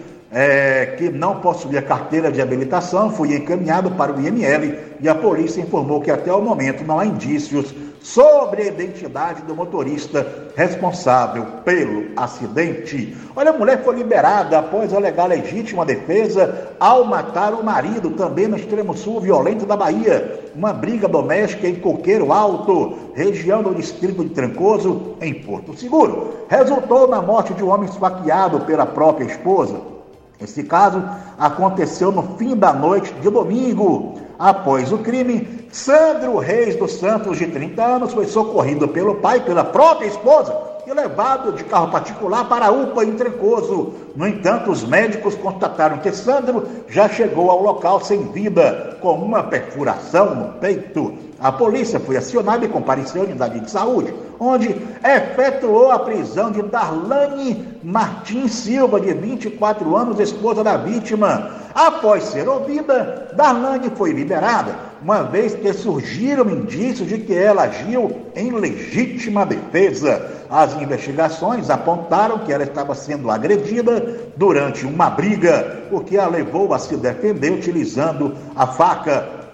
É, que não possuía carteira de habilitação, foi encaminhado para o I M L e a polícia informou que até o momento não há indícios sobre a identidade do motorista responsável pelo acidente. Olha, a mulher foi liberada após alegar legítima defesa ao matar o marido, também no extremo sul violento da Bahia. Uma briga doméstica em Coqueiro Alto, região do distrito de Trancoso, em Porto Seguro, resultou na morte de um homem esfaqueado pela própria esposa. Esse caso aconteceu no fim da noite de domingo. Após o crime, Sandro Reis dos Santos, de trinta anos, foi socorrido pelo pai e pela própria esposa e levado de carro particular para a U P A em Trancoso. No entanto, os médicos constataram que Sandro já chegou ao local sem vida, com uma perfuração no peito. A polícia foi acionada e compareceu à unidade de saúde, onde efetuou a prisão de Darlane Martins Silva, de vinte e quatro anos, esposa da vítima. Após ser ouvida, Darlane foi liberada, uma vez que surgiram indícios de que ela agiu em legítima defesa. As investigações apontaram que ela estava sendo agredida durante uma briga, o que a levou a se defender utilizando a faca.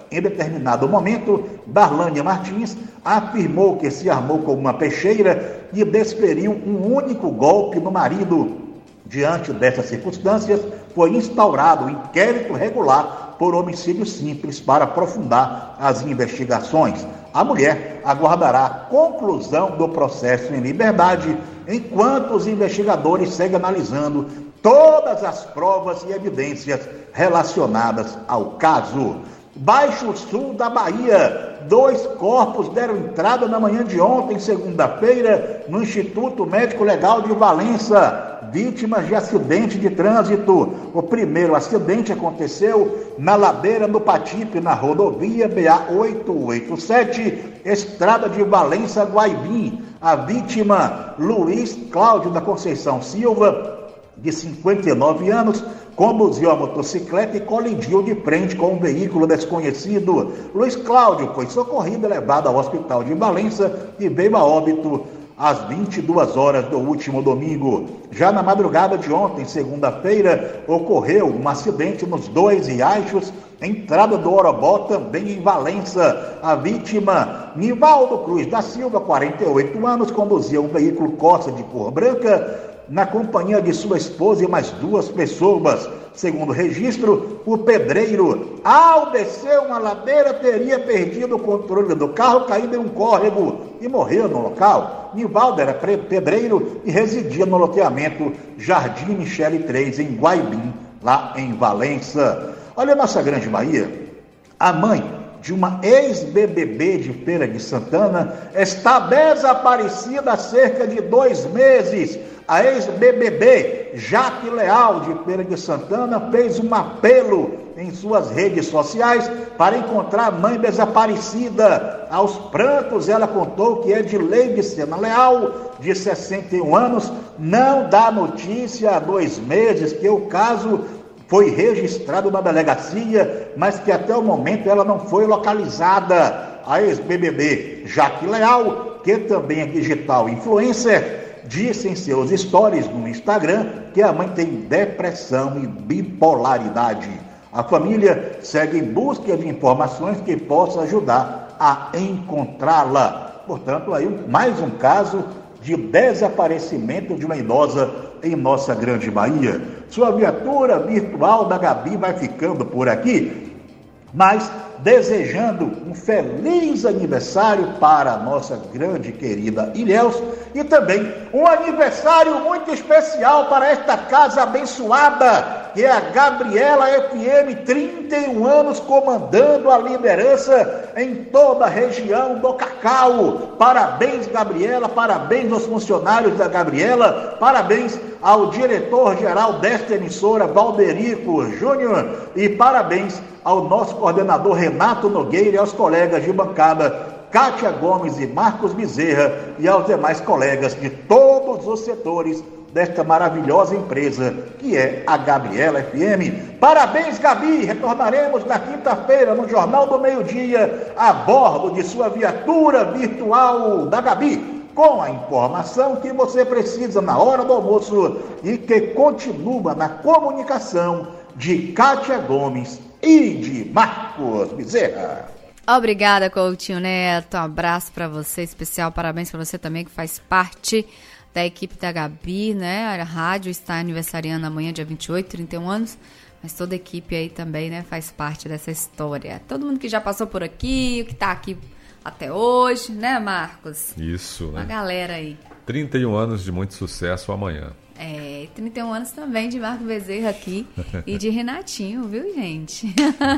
Em determinado momento, Darlânia Martins afirmou que se armou com uma peixeira e desferiu um único golpe no marido. Diante dessas circunstâncias, foi instaurado um inquérito regular por homicídio simples para aprofundar as investigações. A mulher aguardará a conclusão do processo em liberdade, enquanto os investigadores seguem analisando todas as provas e evidências relacionadas ao caso. Baixo Sul da Bahia, dois corpos deram entrada na manhã de ontem, segunda-feira, no Instituto Médico Legal de Valença, vítimas de acidente de trânsito. O primeiro acidente aconteceu na ladeira do Patipe, na rodovia B A oitocentos e oitenta e sete, estrada de Valença, Guaibim. A vítima, Luiz Cláudio da Conceição Silva, de cinquenta e nove anos, conduziu a motocicleta e colidiu de frente com um veículo desconhecido. Luiz Cláudio foi socorrido e levado ao hospital de Valença e veio a óbito às vinte e duas horas do último domingo. Já na madrugada de ontem, segunda-feira, ocorreu um acidente nos dois riachos, entrada do Orobó, também em Valença. A vítima, Nivaldo Cruz da Silva, quarenta e oito anos, conduzia um veículo Corsa de cor branca, na companhia de sua esposa e mais duas pessoas. Segundo o registro, o pedreiro, ao descer uma ladeira, teria perdido o controle do carro, caído em um córrego e morreu no local. Nivaldo era pedreiro e residia no loteamento Jardim Michele três, em Guaibim, lá em Valença. Olha a nossa grande Bahia. A mãe de uma ex-B B B de Feira de Santana está desaparecida há cerca de dois meses. A ex-B B B, Jaque Leal, de Feira de Santana, fez um apelo em suas redes sociais para encontrar a mãe desaparecida. Aos prantos, ela contou que é de Leide Sena Leal, de sessenta e um anos, não dá notícia há dois meses, que o caso foi registrado na delegacia, mas que até o momento ela não foi localizada. A ex-B B B, Jaque Leal, que também é digital influencer, disse em seus stories no Instagram que a mãe tem depressão e bipolaridade. A família segue em busca de informações que possam ajudar a encontrá-la. Portanto, aí mais um caso de desaparecimento de uma idosa em nossa grande Bahia. Sua viatura virtual da Gabi vai ficando por aqui, mas desejando um feliz aniversário para a nossa grande querida Ilhéus e também um aniversário muito especial para esta casa abençoada, que é a Gabriela F M, trinta e um anos comandando a liderança em toda a região do Cacau. Parabéns, Gabriela, parabéns aos funcionários da Gabriela, parabéns ao diretor-geral desta emissora, Valderico Júnior, e parabéns ao nosso coordenador Renato Nogueira e aos colegas de bancada Kátia Gomes e Marcos Bezerra e aos demais colegas de todos os setores desta maravilhosa empresa que é a Gabriela F M. Parabéns, Gabi! Retornaremos na quinta-feira no Jornal do Meio-Dia a bordo de sua viatura virtual da Gabi, com a informação que você precisa na hora do almoço e que continua na comunicação de Kátia Gomes e de Marcos Bezerra. Obrigada, Coutinho Neto. Um abraço para você, especial. Parabéns para você também, que faz parte da equipe da Gabi, né? A rádio está aniversariando amanhã, dia vinte e oito, trinta e um anos. Mas toda a equipe aí também, né, faz parte dessa história. Todo mundo que já passou por aqui, que está aqui até hoje, né, Marcos? Isso, né? Uma galera aí. trinta e um anos de muito sucesso amanhã. É, trinta e um anos também de Marco Bezerra aqui e de Renatinho, viu, gente?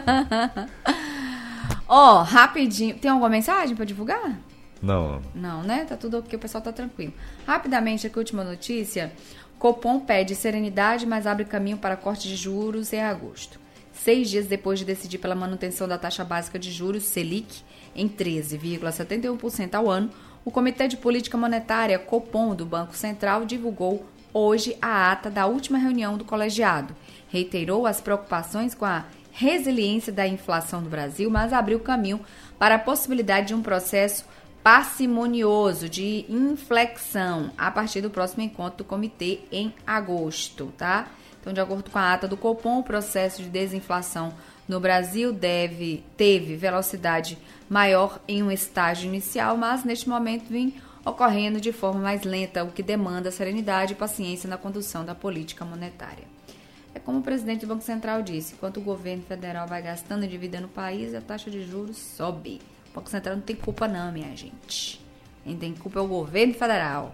Ó, oh, rapidinho. Tem alguma mensagem para divulgar? Não. Não, né? Tá tudo ok, o pessoal tá tranquilo. Rapidamente, aqui a última notícia. Copom pede serenidade, mas abre caminho para corte de juros em agosto. Seis dias depois de decidir pela manutenção da taxa básica de juros, Selic, em treze vírgula setenta e um por cento ao ano, o Comitê de Política Monetária, Copom, do Banco Central, divulgou hoje a ata da última reunião do colegiado. Reiterou as preocupações com a resiliência da inflação do Brasil, mas abriu caminho para a possibilidade de um processo parcimonioso de inflexão a partir do próximo encontro do comitê em agosto, tá? Então, de acordo com a ata do Copom, o processo de desinflação no Brasil deve, teve velocidade maior em um estágio inicial, mas neste momento vem ocorrendo de forma mais lenta, o que demanda serenidade e paciência na condução da política monetária. É como o presidente do Banco Central disse, enquanto o governo federal vai gastando e endividando o país, a taxa de juros sobe. O Banco Central não tem culpa não, minha gente. Quem tem culpa é o governo federal.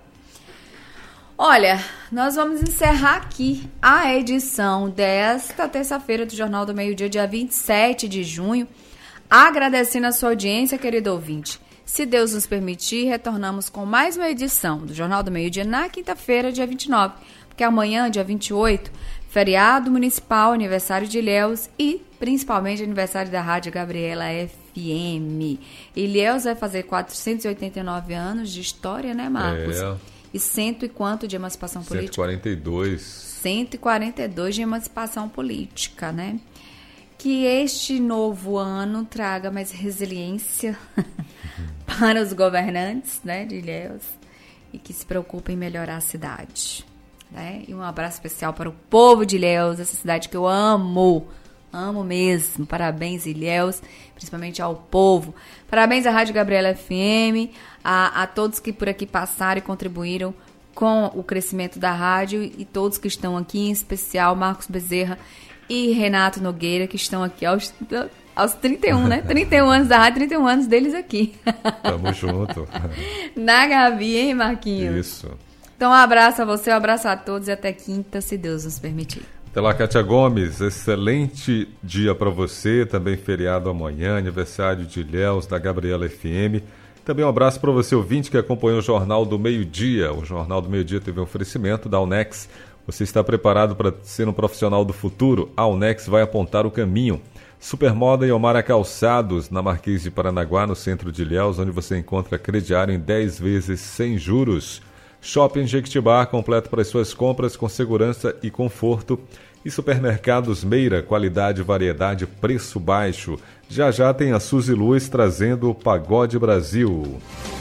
Olha, nós vamos encerrar aqui a edição desta terça-feira do Jornal do Meio-Dia, dia vinte e sete de junho, agradecendo a sua audiência, querido ouvinte. Se Deus nos permitir, retornamos com mais uma edição do Jornal do Meio-Dia na quinta-feira, dia vinte e nove, porque amanhã, dia vinte e oito, feriado municipal, aniversário de Ilhéus e principalmente aniversário da Rádio Gabriela F M. Ilhéus vai fazer quatrocentos e oitenta e nove anos de história, né, Marcos? É. E cento e quanto de emancipação política? cento e quarenta e dois. cento e quarenta e dois de emancipação política, né? Que este novo ano traga mais resiliência para os governantes, né, de Ilhéus, e que se preocupem em melhorar a cidade, né? E um abraço especial para o povo de Ilhéus, essa cidade que eu amo, amo mesmo. Parabéns, Ilhéus, principalmente ao povo. Parabéns à Rádio Gabriela F M, a, a todos que por aqui passaram e contribuíram com o crescimento da rádio e todos que estão aqui, em especial Marcos Bezerra e Renato Nogueira, que estão aqui aos, aos trinta e um, né? trinta e um anos da rádio, trinta e um anos deles aqui. Tamo junto. Na Gabi, hein, Marquinhos? Isso. Então, um abraço a você, um abraço a todos e até quinta, se Deus nos permitir. Até lá, Kátia Gomes. Excelente dia para você. Também feriado amanhã, aniversário de Ilhéus, da Gabriela F M. Também um abraço para você, ouvinte, que acompanhou o Jornal do Meio-Dia. O Jornal do Meio-Dia teve um oferecimento da Unex. Você está preparado para ser um profissional do futuro? A Unex vai apontar o caminho. Supermoda e Omara Calçados, na Marquês de Paranaguá, no centro de Ilhéus, onde você encontra crediário em dez vezes sem juros. Shopping Jequitibá, completo para as suas compras com segurança e conforto. E Supermercados Meira, qualidade, variedade, preço baixo. Já já tem a Suzy Luz trazendo o Pagode Brasil.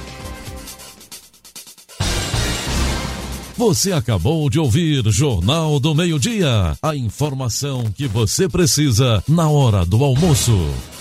Você acabou de ouvir Jornal do Meio-Dia. A informação que você precisa na hora do almoço.